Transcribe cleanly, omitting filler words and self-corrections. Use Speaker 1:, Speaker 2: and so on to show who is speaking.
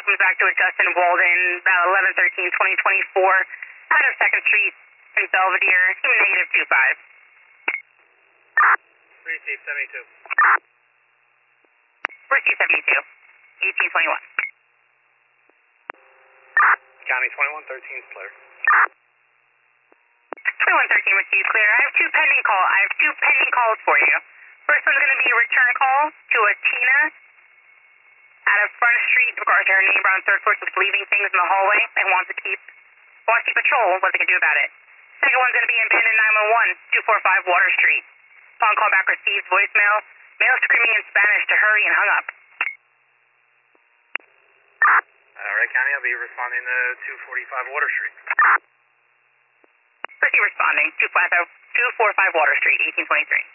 Speaker 1: comes back to a Justin Walden, about 11/13/2024, out of 2nd Street in Belvedere, -25.
Speaker 2: Receive 72.
Speaker 1: Receive 72, 1821.
Speaker 2: County 2113 is clear.
Speaker 1: 2113 received clear. I have two pending calls for you. First one's going to be a return call to a Tina out of Front Street in regards to her neighbor on 3rd floor. She's leaving things in the hallway and wants to patrol what they can do about it. Second one's going to be in abandoned 911, 245 Water Street. Phone call back received voicemail. Male screaming in Spanish to hurry and hung up.
Speaker 2: Alright, County, I'll be responding to 245 Water Street.
Speaker 1: Proceed responding, 245 Water Street, 1823.